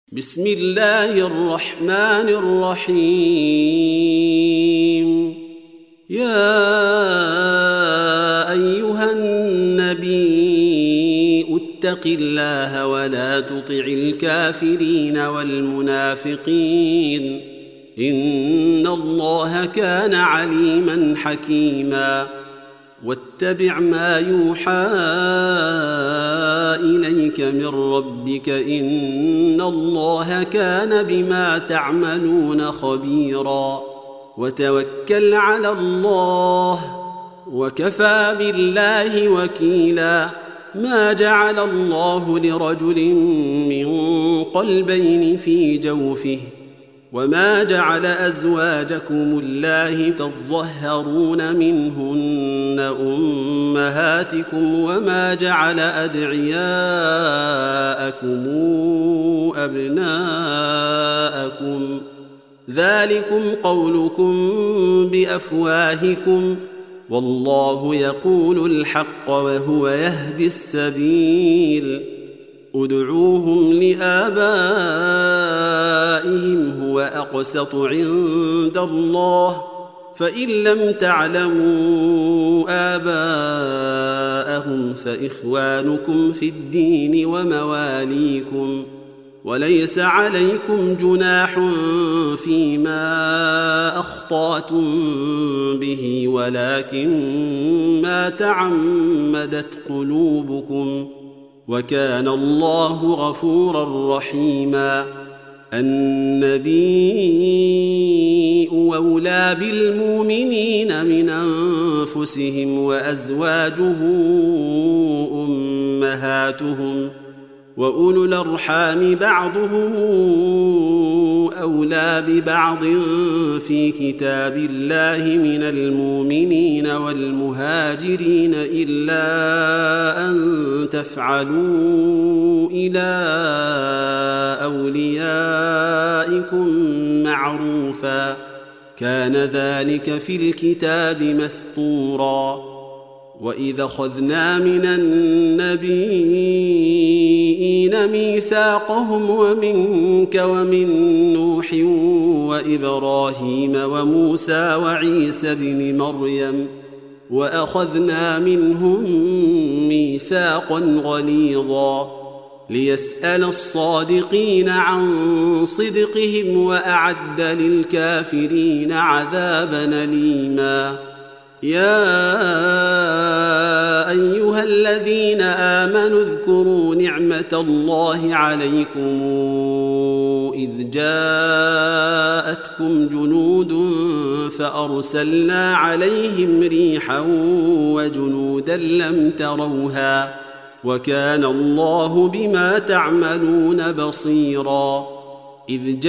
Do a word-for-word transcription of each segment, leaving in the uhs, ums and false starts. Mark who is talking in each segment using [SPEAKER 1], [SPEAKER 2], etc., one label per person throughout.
[SPEAKER 1] بسم الله الرحمن الرحيم. يا أيها النبي اتق الله ولا تطع الكافرين والمنافقين إن الله كان عليما حكيما. واتبع ما يوحى إليك من ربك إن الله كان بما تعملون خبيرا. وتوكل على الله وكفى بالله وكيلا. ما جعل الله لرجل من قلبين في جوفه وما جعل أزواجكم الله تظهرون منهن أمهاتكم وما جعل أدعياءكم أبناءكم ذلكم قولكم بأفواهكم والله يقول الحق وهو يهدي السبيل. ادعوهم لآبائهم هو أقسط عند الله فإن لم تعلموا آباءهم فإخوانكم في الدين ومواليكم وليس عليكم جناح فيما أخطأتم به ولكن ما تعمدت قلوبكم وكان الله غفورا رحيما. النبي أولى بالمؤمنين من أنفسهم وأزواجه أمهاتهم وأولو الأرحام بعضهم أولى ببعض في كتاب الله من المؤمنين والمهاجرين إلا أن تفعلوا إلى أوليائكم معروفا كان ذلك في الكتاب مسطورا. وإذا أخذنا من النبيين ميثاقهم ومنك ومن نوح وإبراهيم وموسى وعيسى بن مريم وأخذنا منهم ميثاقا غليظا ليسأل الصادقين عن صدقهم وأعد للكافرين عذابا أليما. يا أيها الذين آمنوا اذكروا نعمة الله عليكم إذ جاءتكم جنود فأرسلنا عليهم ريحا وجنودا لم تروها وكان الله بما تعملون بصيرا. إذ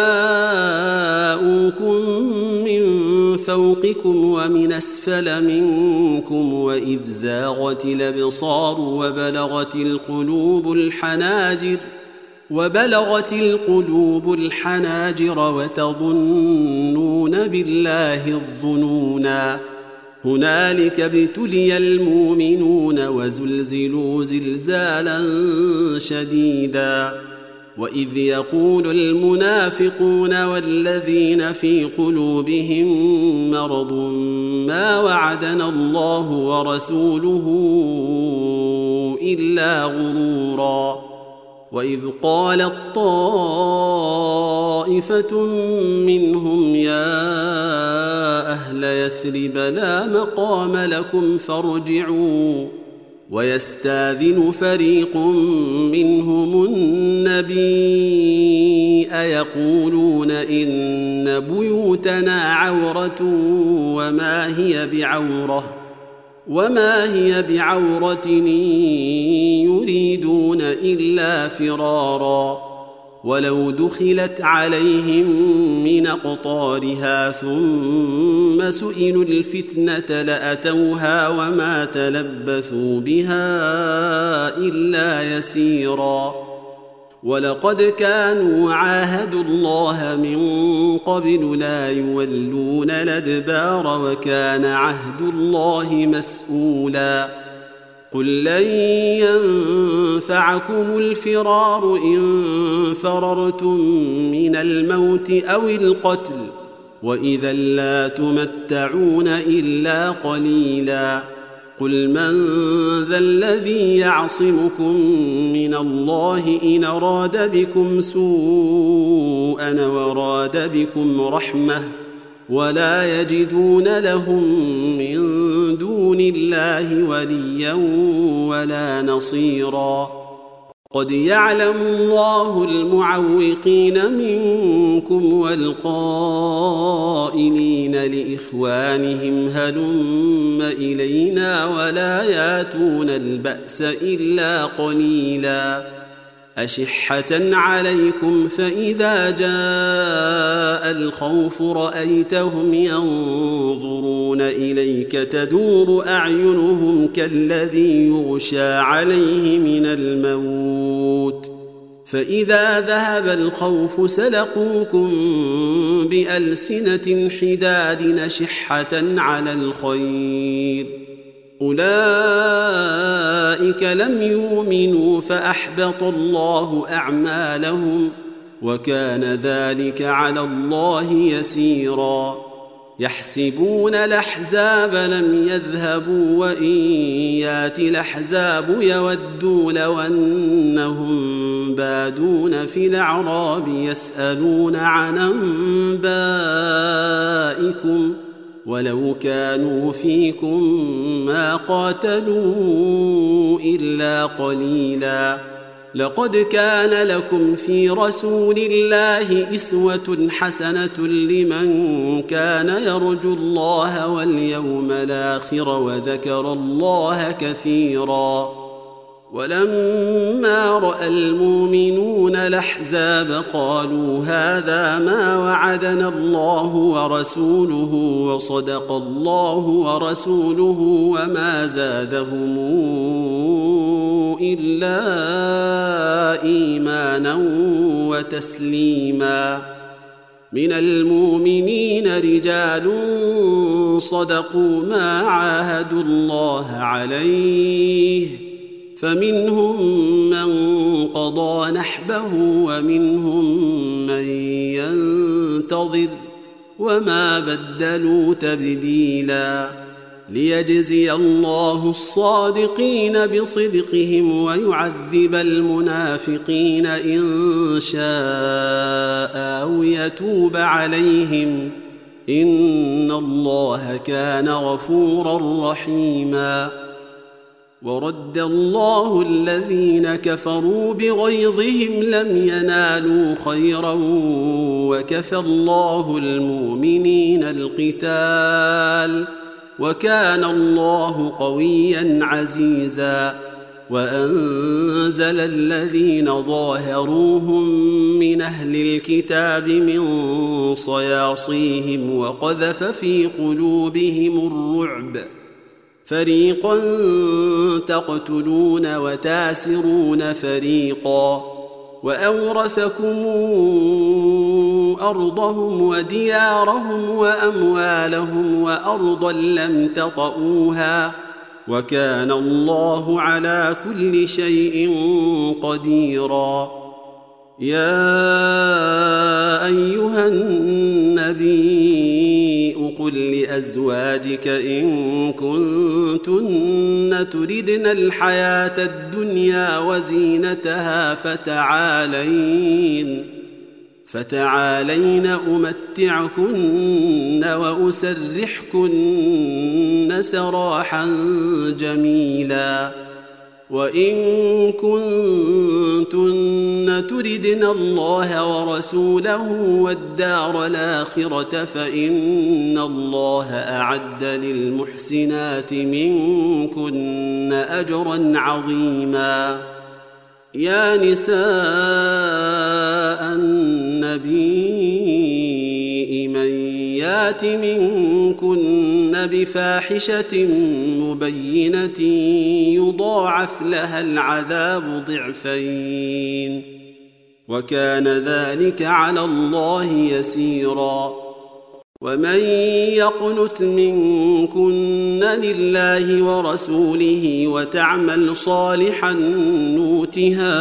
[SPEAKER 1] جاءوكم من فوقكم ومن أسفل منكم وإذ زاغت الأبصار وبلغت القلوب الحناجر وبلغت القلوب الحناجر وتظنون بالله الظنونا. هنالك ابتلي المؤمنون وزلزلوا زلزالا شديدا. وإذ يقول المنافقون والذين في قلوبهم مرض ما وعدنا الله ورسوله إلا غرورا. وإذ قالت طائفة منهم يا أهل يثرب لا مقام لكم فارجعوا ويستاذن فريق منهم النبي أيقولون إن بيوتنا عورة وما هي بعورة وما هي بعورة يريدون إلا فرارا. ولو دخلت عليهم من أقطارها ثم سئلوا الفتنة لأتوها وما تلبثوا بها إلا يسيرا. ولقد كانوا عاهدوا الله من قبل لا يولون الأدبار وكان عهد الله مسؤولا. قل لن ينفعكم الفرار إن فررتم من الموت أو القتل وإذا لا تمتعون إلا قليلا. قل من ذا الذي يعصمكم من الله إن أراد بكم سوءا وراد بكم رحمة ولا يجدون لهم من دون الله وليا ولا نصيرا. قد يعلم الله المعوقين منكم والقائلين لإخوانهم هلم إلينا ولا ياتون البأس إلا قليلا. أشحة عليكم فإذا جاء الخوف رأيتهم ينظرون إليك تدور أعينهم كالذي يغشى عليه من الموت فإذا ذهب الخوف سلقوكم بألسنة حداد نشحة على الخير أولئك لم يؤمنوا فأحبط الله أعمالهم وكان ذلك على الله يسيرا. يحسبون الأحزاب لم يذهبوا وإن يأتي الأحزاب يودوا لو أنهم بادون في الأعراب يسألون عن أنبائكم ولو كانوا فيكم ما قاتلوا إلا قليلا. لقد كان لكم في رسول الله أسوة حسنة لمن كان يرجو الله واليوم الآخر وذكر الله كثيرا. ولما رأى المؤمنون الأحزاب قالوا هذا ما وعدنا الله ورسوله وصدق الله ورسوله وما زادهم إلا إيمانا وتسليما. من المؤمنين رجال صدقوا ما عاهدوا الله عليه فمنهم من قضى نحبه ومنهم من ينتظر وما بدلوا تبديلا. ليجزي الله الصادقين بصدقهم ويعذب المنافقين إن شاء أو يتوب عليهم إن الله كان غفورا رحيما. ورد الله الذين كفروا بغيظهم لم ينالوا خيرا وكفى الله المؤمنين القتال وكان الله قويا عزيزا. وأنزل الذين ظاهروهم من أهل الكتاب من صياصيهم وقذف في قلوبهم الرعب فريقا تقتلون وتاسرون فريقا وأورثكم أرضهم وديارهم وأموالهم وأرضا لم تطئوها وكان الله على كل شيء قديرا. يا أيها النبي قل لأزواجك إن كنتن تردن الحياة الدنيا وزينتها فتعالين فتعالين أمتعكن وأسرحكن سراحا جميلا. وإن كنتن تردن الله ورسوله والدار الآخرة فإن الله أعد للمحسنات منكن أجرا عظيما. يا نساء النبي من يات منكن بفاحشة مبينة يضاعف لها العذاب ضعفين وكان ذلك على الله يسيرا. ومن يقنت منكن لله ورسوله وتعمل صالحا نؤتها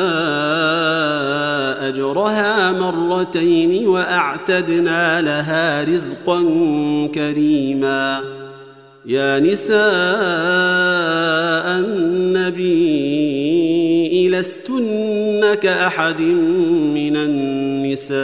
[SPEAKER 1] أجرها مرتين وأعتدنا لها رزقا كريما. يا نساء النبي لستن كأحد من النساء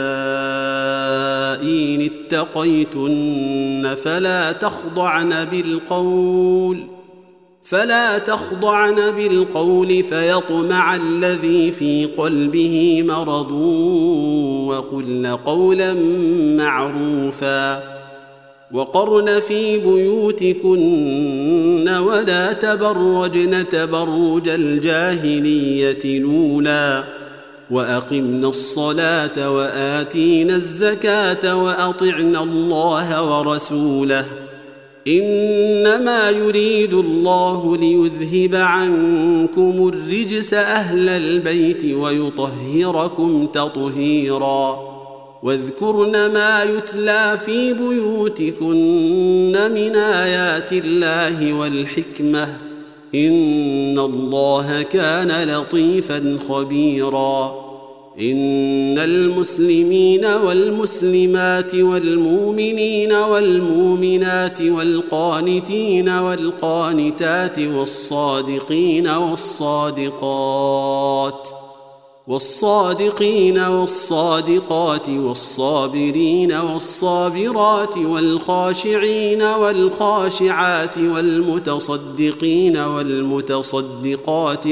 [SPEAKER 1] إن اتقيتن فلا تخضعن بالقول فلا تخضعن بالقول فيطمع الذي في قلبه مرض وقلن قولا معروفا. وقرن في بيوتكن ولا تبرجن تبرج الجاهلية الأولى وأقمنا الصلاة وآتينا الزكاة وأطعنا الله ورسوله إنما يريد الله ليذهب عنكم الرجس أهل البيت ويطهركم تطهيرا. واذكرن ما يتلى في بيوتكن من آيات الله والحكمة إن الله كان لطيفا خبيرا. إن المسلمين والمسلمات والمؤمنين والمؤمنات والقانتين والقانتات والصادقين والصادقات والصادقين والصادقات والصابرين والصابرات والخاشعين والخاشعات والمتصدقين والمتصدقات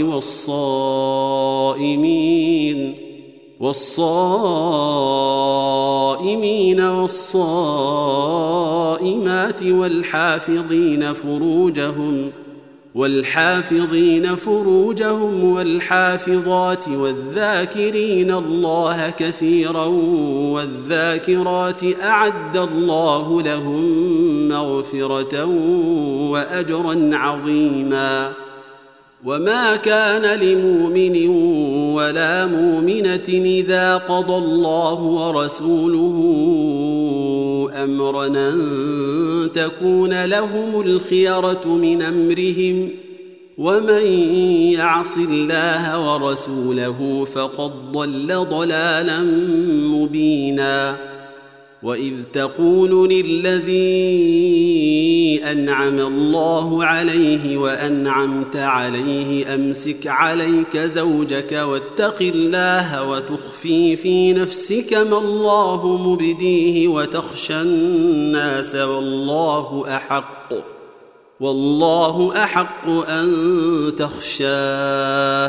[SPEAKER 1] والصائمين والصائمين والصائمات والحافظين فروجهم والحافظين فروجهم والحافظات والذاكرين الله كثيرا والذاكرات أعد الله لهم مغفرة وأجرا عظيما. وما كان لمؤمن ولا مؤمنة إذا قضى الله ورسوله أمرا أن تكون لهم الخيرة من أمرهم ومن يعص الله ورسوله فقد ضل ضلالا مبينا. وإذ تقول للذي أنعم الله عليه وأنعمت عليه أمسك عليك زوجك واتق الله وتخفي في نفسك ما الله مبديه وتخشى الناس والله أحق والله أحق أن تخشاه.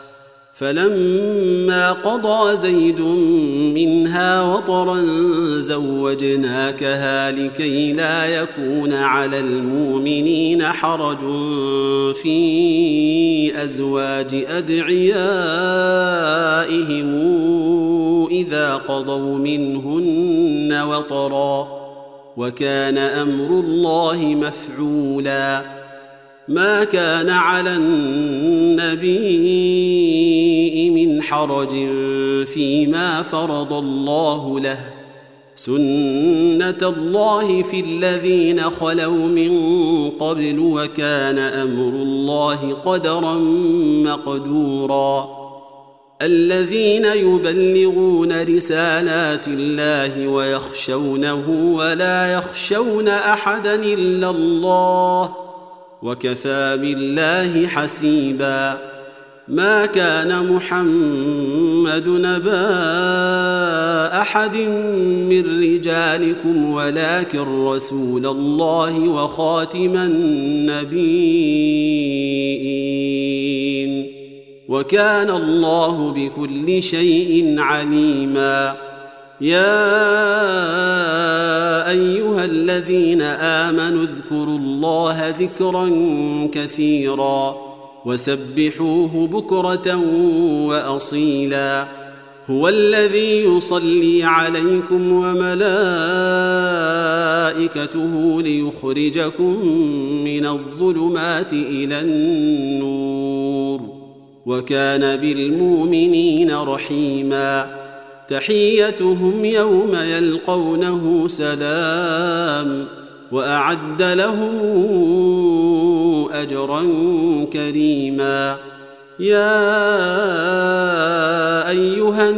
[SPEAKER 1] فلما قضى زيد منها وطرا زوجناكها لكي لا يكون على المؤمنين حرج في أزواج أدعيائهم إذا قضوا منهن وطرا وكان أمر الله مفعولا. ما كان على النبي من حرج فيما فرض الله له سنة الله في الذين خلوا من قبل وكان أمر الله قدرا مقدورا. الذين يبلغون رسالات الله ويخشونه ولا يخشون أحدا إلا الله وكفى بالله حسيبا. ما كان محمد نبا أحد من رجالكم ولكن رسول الله وخاتم النبيين وكان الله بكل شيء عليما. يا أيها الذين آمنوا اذكروا الله ذكرا كثيرا وسبحوه بكرة وأصيلا. هو الذي يصلي عليكم وملائكته ليخرجكم من الظلمات إلى النور وكان بالمؤمنين رحيما. تحيتهم يوم يلقونه سلام وأعد لهم أجرا كريما. يا أيها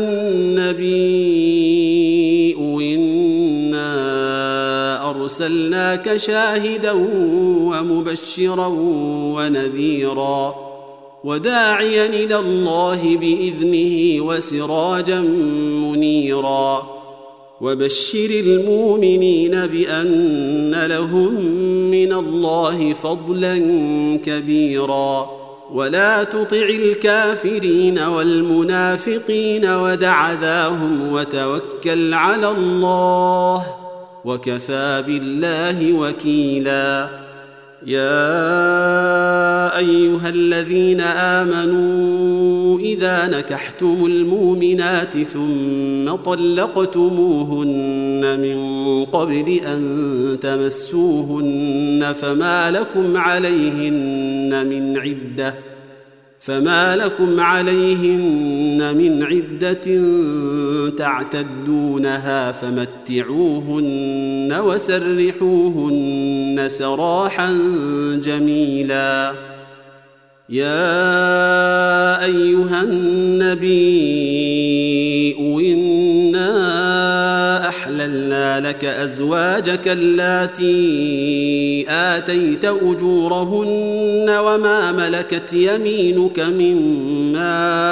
[SPEAKER 1] النبي إنا أرسلناك شاهدا ومبشرا ونذيرا وداعيا إلى الله بإذنه وسراجا منيرا وبشر المؤمنين بأن لهم من الله فضلا كبيرا ولا تطع الكافرين والمنافقين ودع ذاهم وتوكل على الله وكفى بالله وكيلا. يا أيها الذين آمنوا إذا نكحتم المؤمنات ثم طلقتموهن من قبل أن تمسوهن فما لكم عليهن من عدة فما لكم عليهن من عدة تعتدونها فمتعوهن وسرحوهن سراحا جميلا. يا أيها النبي إنا أحللنا لك أزواجك اللاتي آتيت أجورهن وما ملكت يمينك مما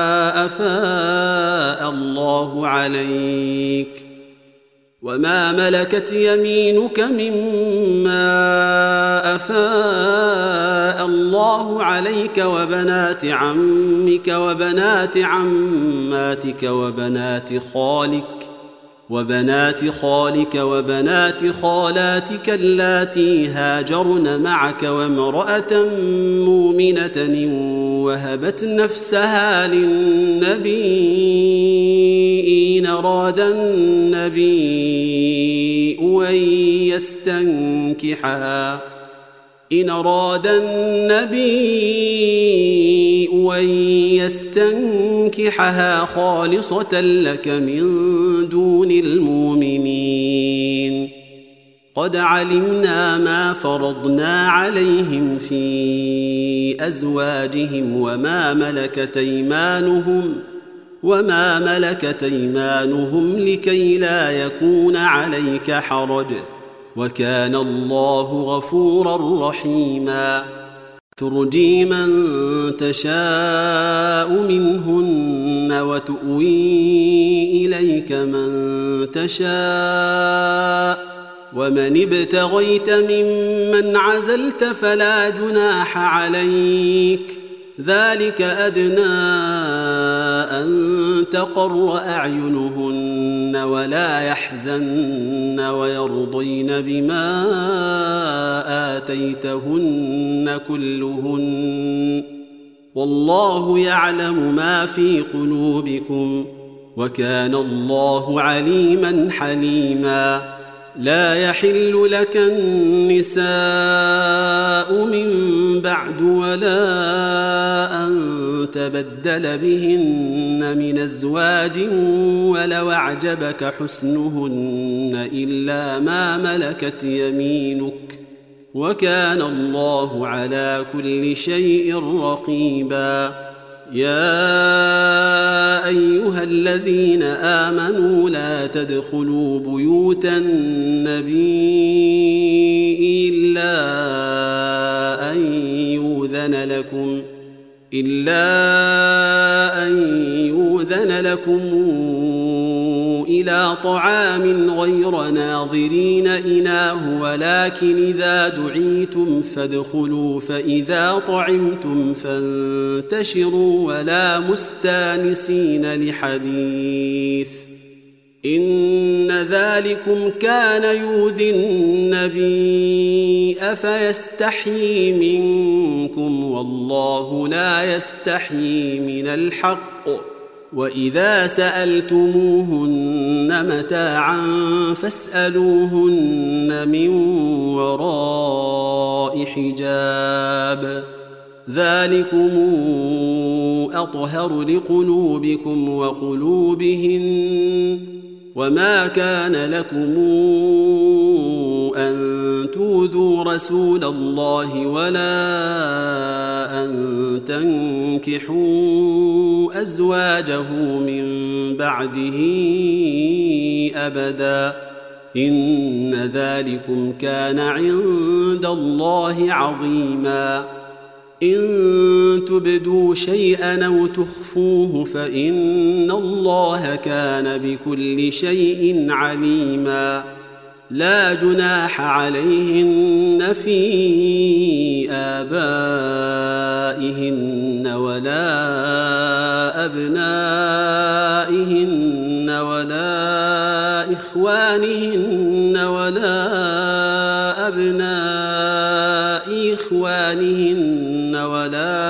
[SPEAKER 1] أفاء الله عليك وما ملكت يمينك مما أفاء الله عليك وبنات عمك وبنات عماتك وبنات خالك وبنات خالك وبنات خالاتك اللاتي هاجرن معك وامرأة مؤمنة وهبت نفسها للنبي إن أراد النبي أن يستنكحها إن أراد النبي أن يستنكحها خالصة لك من دون المؤمنين. قد علمنا ما فرضنا عليهم في أزواجهم وما ملكت أيمانهم وما ملكت أيمانهم لكي لا يكون عليك حرج وكان الله غفورا رحيما. ترجي من تشاء منهن وتؤوي إليك من تشاء ومن ابتغيت ممن عزلت فلا جناح عليك ذلك أدنى أن تقر أعينهن ولا يحزن ويرضين بما آتيتهن كلهن والله يعلم ما في قلوبكم وكان الله عليما حليما. لا يحل لك النساء من بعد ولا أن تبدل بهن من أزواج ولو أعجبك حسنهن إلا ما ملكت يمينك وكان الله على كل شيء رقيبا. يا أيها الذين آمنوا لا تدخلوا بيوت النبي إلا أن يؤذن لكم إلا أن يؤذن لكم إلى طعام غير ناظرين إناه ولكن إذا دعيتم فادخلوا فإذا طعمتم فانتشروا ولا مستانسين لحديث إن ذلكم كان يؤذي النبي أفيستحيي منكم والله لا يستحيي من الحق وإذا سألتموهن متاعا فاسألوهن من وراء حجاب ذلكم أطهر لقلوبكم وقلوبهن وما كان لكم أن تؤذوا رسول الله ولا أن تنكحوا أزواجه من بعده أبدا إن ذلكم كان عند الله عظيما إن تبدوا شيئا أو تخفوه فإن الله كان بكل شيء عليما لا جناح عليهن في آبائهن ولا أبنائهن ولا إخوانهن ولا أبناء إخوانهن ولا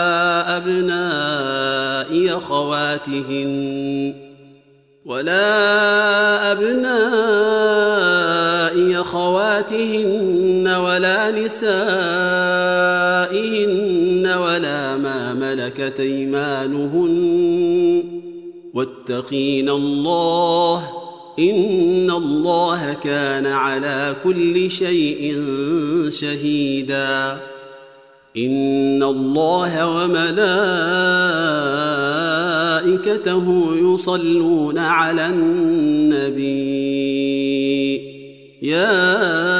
[SPEAKER 1] أبناء أخواتهن ولا أبناء أخواتهن ولا نسائهن ولا ما ملكت أيمانهن واتقين الله إن الله كان على كل شيء شهيدا إن الله وملائكته يصلون على النبي يا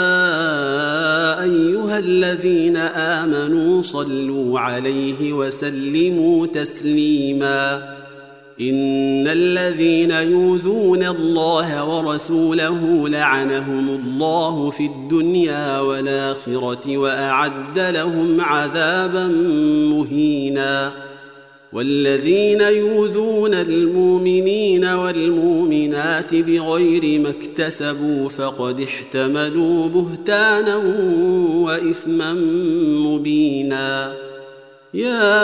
[SPEAKER 1] أيها الذين آمنوا صلوا عليه وسلموا تسليما إن الذين يؤذون الله ورسوله لعنهم الله في الدنيا والآخرة وأعد لهم عذابا مهينا والذين يؤذون المؤمنين والمؤمنات بغير ما اكتسبوا فقد احتملوا بهتانا وإثما مبينا يا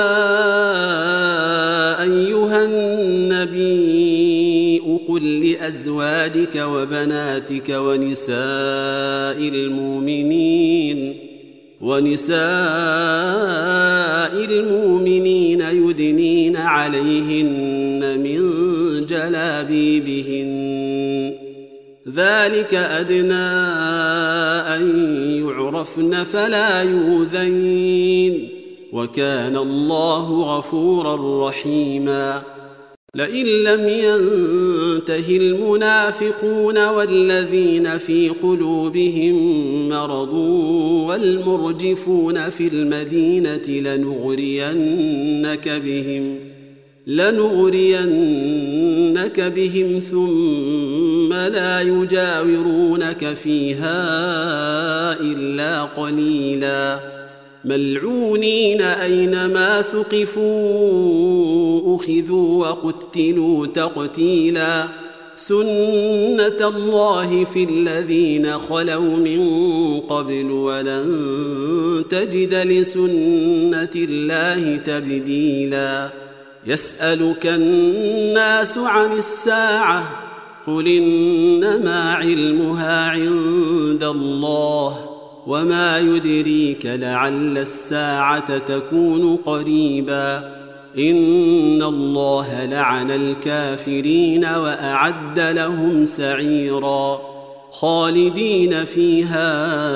[SPEAKER 1] أيها النبي قل لأزواجك وبناتك ونساء المؤمنين ونساء المؤمنين يدنين عليهن من جلابيبهن ذلك أدنى أن يعرفن فلا يؤذين وكان الله غفورا رحيما لئن لم ينته المنافقون والذين في قلوبهم مرض والمرجفون في المدينة لنغرينك بهم لنغرينك بهم ثم لا يجاورونك فيها إلا قليلا ملعونين أينما ثقفوا أخذوا وقتلوا تقتيلا سنة الله في الذين خلوا من قبل ولن تجد لسنة الله تبديلا يسألك الناس عن الساعة قل إنما علمها عند الله وما يدريك لعل الساعة تكون قريبا إن الله لعن الكافرين وأعد لهم سعيرا خالدين فيها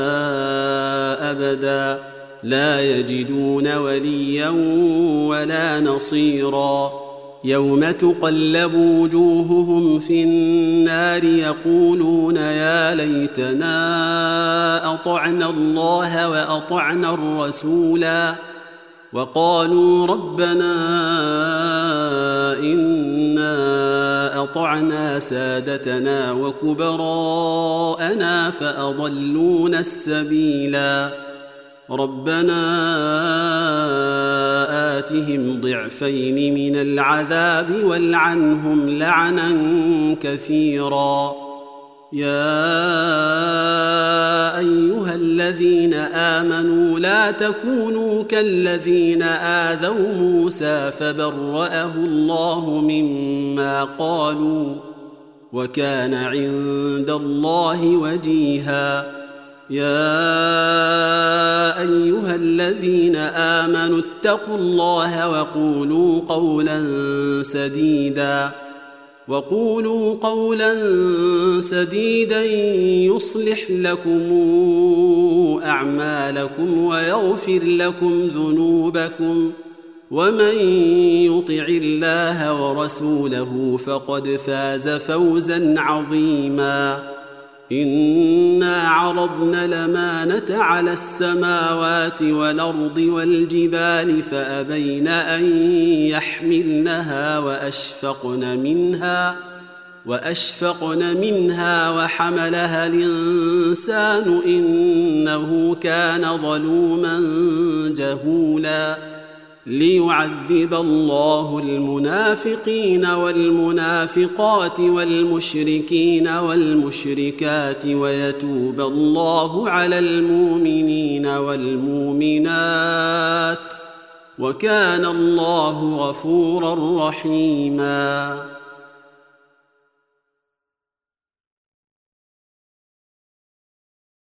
[SPEAKER 1] أبدا لا يجدون وليا ولا نصيرا يوم تقلب وجوههم في النار يقولون يا ليتنا أطعنا الله وأطعنا الرسولا وقالوا ربنا إنا أطعنا سادتنا وكبراءنا فأضلونا السبيلا ربنا آتهم ضعفين من العذاب والعنهم لعنا كثيرا يا أيها الذين آمنوا لا تكونوا كالذين آذوا موسى فبرأه الله مما قالوا وكان عند الله وجيها يا أيها الذين آمنوا اتقوا الله وقولوا قولا سديدا وقولوا قولا سديدا يصلح لكم أعمالكم ويغفر لكم ذنوبكم ومن يطع الله ورسوله فقد فاز فوزا عظيما. إنا عرضنا الأمانة على السماوات والأرض والجبال فأبين أن يحملنها وأشفقن منها وأشفقن منها وحملها الإنسان إنه كان ظلوما جهولا. ليعذب الله المنافقين والمنافقات والمشركين والمشركات ويتوب الله على المؤمنين والمؤمنات وكان الله غفورا رحيما.